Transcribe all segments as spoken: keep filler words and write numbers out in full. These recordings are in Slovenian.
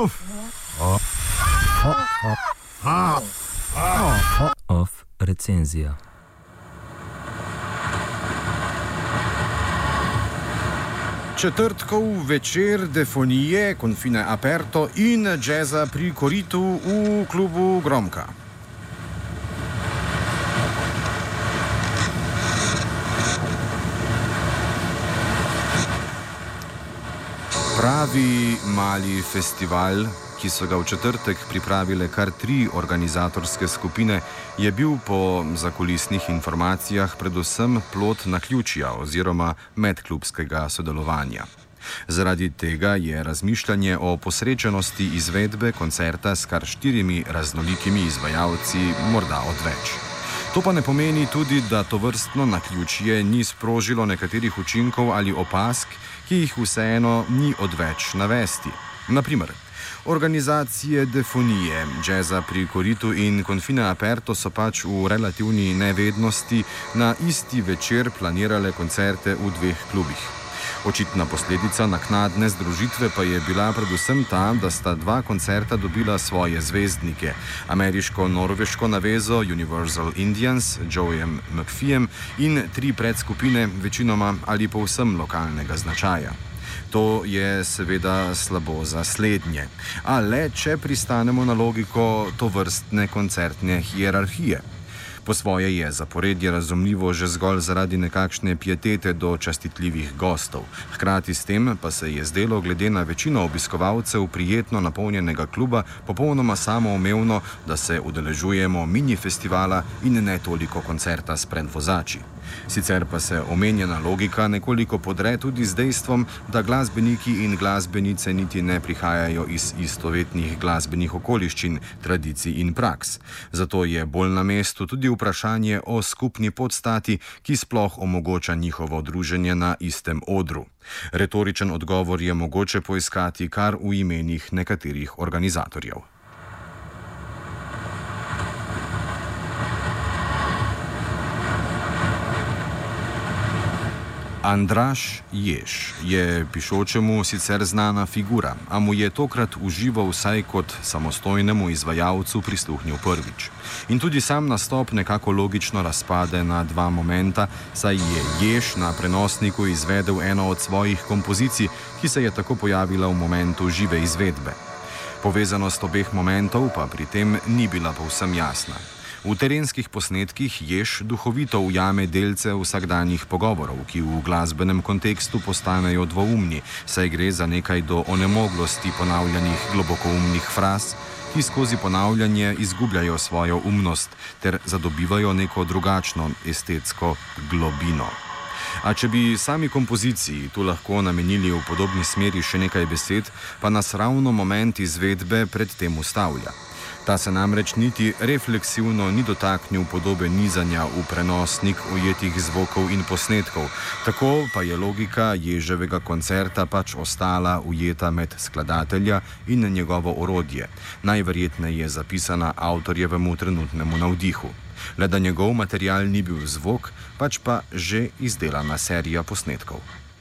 Off recenzija. Četrtkov večer defonije, Confine Aperto in džeza pri koritu v klubu Gromka. Pravi mali festival, ki so ga v četrtek pripravile kar tri organizatorske skupine, je bil po zakulisnih informacijah predvsem plod naključja oziroma medklubskega sodelovanja. Zaradi tega je razmišljanje o posrečenosti izvedbe koncerta s kar štirimi raznolikimi izvajalci morda odveč. To pa ne pomeni tudi, da tovrstno naključje ni sprožilo nekaterih učinkov ali opazk, ki jih vseeno ni odveč navesti. Naprimer, organizacije defonije, džeza pri koritu in Confine Aperto so pač v relativni nevednosti na isti večer planirale koncerte v dveh klubih. Očitna posledica naknadne združitve pa je bila predvsem ta, da sta dva koncerta dobila svoje zvezdnike, ameriško-norveško navezo Universal Indians, Joeyem McPheejem in tri predskupine, večinoma ali povsem lokalnega značaja. To je seveda slabo za slednje, a le če pristanemo na logiko tovrstne koncertne hierarhije. Po svoje je zaporedje razumljivo že zgolj zaradi nekakšne pietete do častitljivih gostov. Hkrati s tem pa se je zdelo glede na večino obiskovalcev prijetno napolnjenega kluba popolnoma samoumevno, da se udeležujemo mini festivala in ne toliko koncerta s predvozači. Sicer pa se omenjena logika nekoliko podre tudi z dejstvom, da glasbeniki in glasbenice niti ne prihajajo iz istovetnih glasbenih okoliščin, tradicij in praks. Zato je bolj na mestu tudi vprašanje o skupni podstati, ki sploh omogoča njihovo druženje na istem odru. Retoričen odgovor je mogoče poiskati kar v imenih nekaterih organizatorjev. Andraž Jež je pišočemu sicer znana figura, a mu je tokrat užival vsaj kot samostojnemu izvajalcu prisluhnil prvič. In tudi sam nastop nekako logično razpade na dva momenta, saj je Jež na prenosniku izvedel eno od svojih kompozicij, ki se je tako pojavila v momentu žive izvedbe. Povezanost obeh momentov pa pri tem ni bila povsem jasna. V terenskih posnetkih Jež duhovito ujame delce vsakdanjih pogovorov, ki v glasbenem kontekstu postanejo dvoumni, saj gre za nekaj do onemoglosti ponavljanih globokoumnih fraz, ki skozi ponavljanje izgubljajo svojo umnost ter zadobivajo neko drugačno estetsko globino. A če bi sami kompoziciji tu lahko namenili v podobni smeri še nekaj besed, pa nas ravno moment izvedbe pred tem ustavlja. Ta se namreč niti refleksivno ni dotaknil podobe nizanja v prenosnik ujetih zvokov in posnetkov, tako pa je logika Ježevega koncerta pač ostala ujeta med skladatelja in njegovo orodje, najverjetneje zapisana avtorjevemu trenutnemu navdihu. Le da njegov material ni bil zvok, pač pa že izdelana serija posnetkov.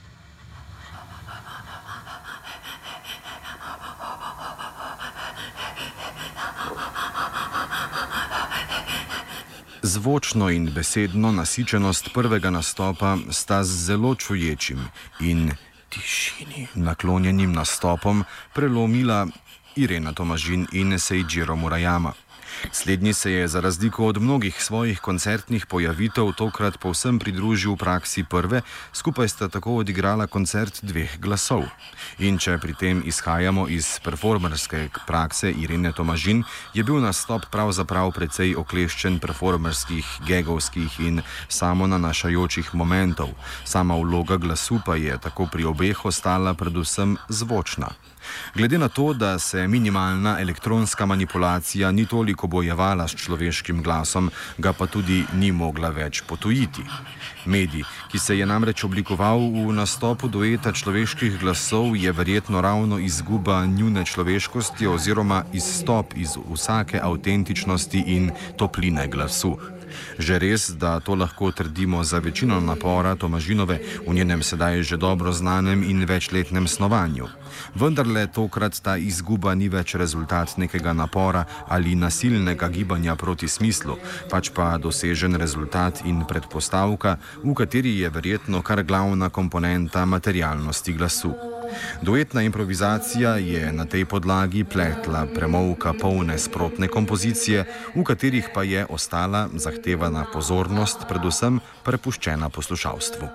Zvočno in besedno nasičenost prvega nastopa sta z zelo čuječim in tišini naklonjenim nastopom prelomila Irena Tomažin in Seijiro Murayama. Slednji se je za razliko od mnogih svojih koncertnih pojavitev tokrat povsem pridružil praksi prve, skupaj sta tako odigrala koncert dveh glasov. In če pri tem izhajamo iz performerske prakse Irene Tomažin, je bil nastop pravzaprav precej okleščen performerskih, gegovskih in samonanašajočih momentov. Sama vloga glasu pa je tako pri obeh ostala predvsem zvočna. Glede na to, da se minimalna elektronska manipulacija ni toliko bojevala s človeškim glasom, ga pa tudi ni mogla več potujiti. Medij, ki se je namreč oblikoval v nastopu dueta človeških glasov, je verjetno ravno izguba njune človeškosti oziroma izstop iz vsake avtentičnosti in topline glasu. Že res, da to lahko trdimo za večino napora Tomažinove v njenem sedaj že dobro znanem in večletnem snovanju. Vendarle tokrat ta izguba ni več rezultat nekega napora ali nasilnega gibanja proti smislu, pač pa dosežen rezultat in predpostavka, v kateri je verjetno kar glavna komponenta materialnosti glasu. Duetna improvizacija je na tej podlagi pletla premolka polne sprotne kompozicije, v katerih pa je ostala zahtevana pozornost, predvsem prepuščena poslušalstvu.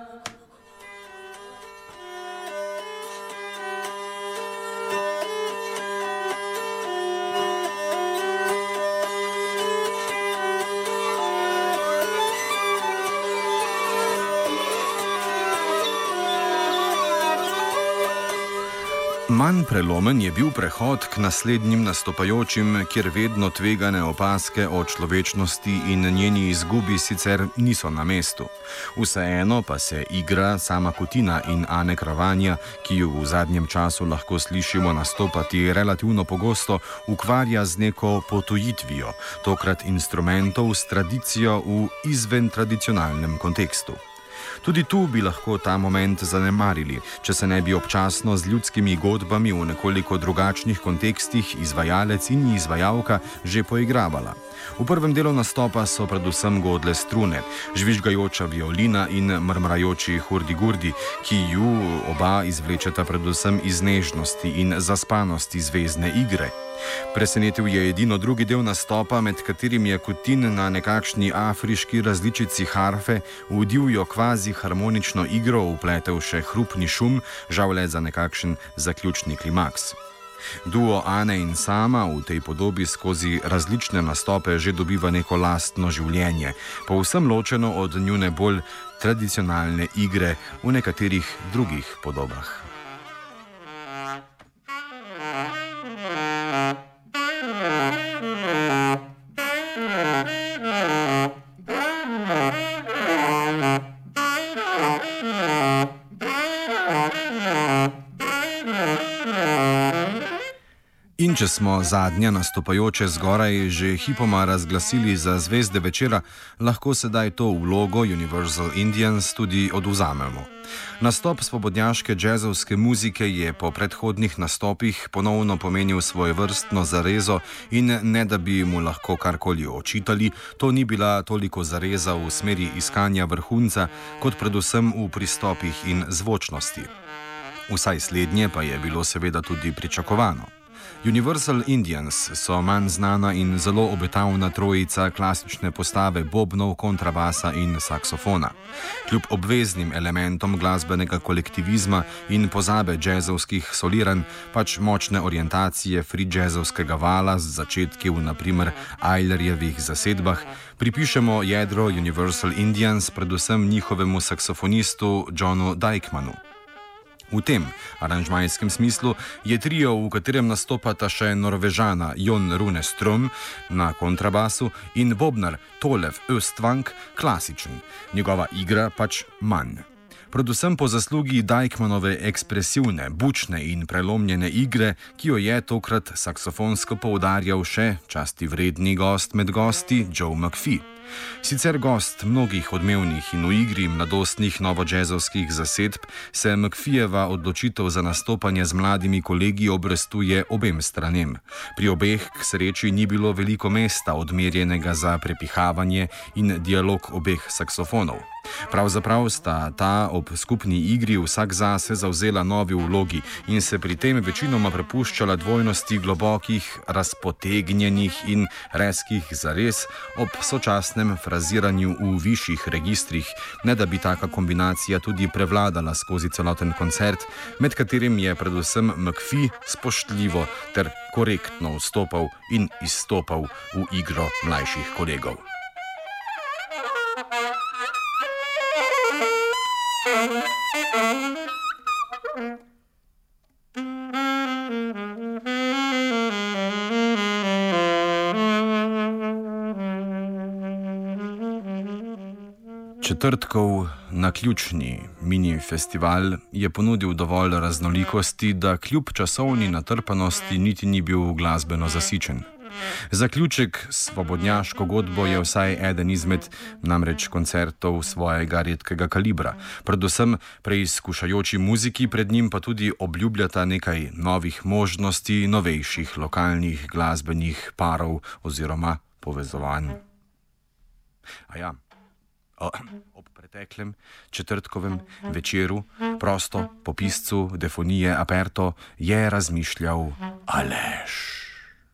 Manj prelomen je bil prehod k naslednjim nastopajočim, kjer vedno tvegane opazke o človečnosti in njeni izgubi sicer niso na mestu. Vseeno pa se igra Sama Kutina in Ane Kravanja, ki jo v zadnjem času lahko slišimo nastopati relativno pogosto, ukvarja z neko potujitvijo, tokrat instrumentov s tradicijo v izven tradicionalnem kontekstu. Tudi tu bi lahko ta moment zanemarili, če se ne bi občasno z ljudskimi godbami v nekoliko drugačnih kontekstih izvajalec in izvajalka že poigravala. V prvem delu nastopa so predvsem godle strune, žvižgajoča violina in mrmrajoči hurdi-gurdi, ki ju oba izvlečeta predvsem iz nežnosti in zaspanosti zvezne igre. Presenetil je edino drugi del nastopa, med katerim je Kutin na nekakšni afriški različici harfe v divjo kvazi harmonično igro vpletel še hrupni šum, žal le za nekakšen zaključni klimaks. Duo Ane in Sama v tej podobi skozi različne nastope že dobiva neko lastno življenje, povsem ločeno od njune bolj tradicionalne igre v nekaterih drugih podobah. In če smo zadnje nastopajoče zgoraj že hipoma razglasili za zvezde večera, lahko sedaj to vlogo Universal Indians tudi odvzamemo. Nastop svobodnjaške džezovske muzike je po predhodnih nastopih ponovno pomenil svojevrstno zarezo in ne da bi mu lahko karkoli očitali, to ni bila toliko zareza v smeri iskanja vrhunca, kot predvsem v pristopih in zvočnosti. Vsaj slednje pa je bilo seveda tudi pričakovano. Universal Indians so manj znana in zelo obetavna trojica klasične postave bobnov, kontrabasa in saksofona. Kljub obveznim elementom glasbenega kolektivizma in pozabe džezovskih soliranj, pač močne orientacije free džezovskega vala z začetki v naprimer Aylerjevih zasedbah, pripišemo jedro Universal Indians predvsem njihovemu saksofonistu Johnu Dykmanu. V tem aranžmajskem smislu je trio, v katerem nastopata še Norvežana Jon Rune Strøm na kontrabasu in bobnar Tolev Østvang klasičen, njegova igra pač manj. Predvsem po zaslugi Dykmanove ekspresivne, bučne in prelomljene igre, ki jo je tokrat saksofonsko poudarjal še časti vredni gost med gosti Joe McPhee. Sicer gost mnogih odmevnih in v igri mladostnih novodžezovskih zasedb, se McPheejeva odločitev za nastopanje z mladimi kolegi obrestuje obem stranem. Pri obeh k sreči ni bilo veliko mesta odmerjenega za prepihavanje in dialog obeh saksofonov. Pravzaprav sta ta ob skupni igri vsak zase zavzela novi vlogi in se pri tem večinoma prepuščala dvojnosti globokih, razpotegnjenih in rezkih zares ob sočasnem fraziranju v višjih registrih, ne da bi taka kombinacija tudi prevladala skozi celoten koncert, med katerim je predvsem McPhee spoštljivo ter korektno vstopal in izstopal v igro mlajših kolegov. Četrtkov naključni mini festival je ponudil dovolj raznolikosti, da kljub časovni natrpanosti niti ni bil glasbeno zasičen. Zaključek s svobodnjaško godbo je vsaj eden izmed namreč koncertov svojega redkega kalibra. Predvsem preizkušajoči muziki pred njim pa tudi obljubljata nekaj novih možnosti, novejših lokalnih glasbenih parov oziroma povezovanj. A ja, ob preteklem četrtkovem večeru, prosto po piscu Defonije Aperto, je razmišljal Aleš.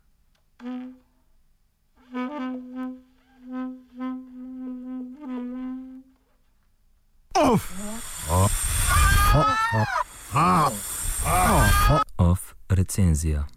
Off. Off recenzija.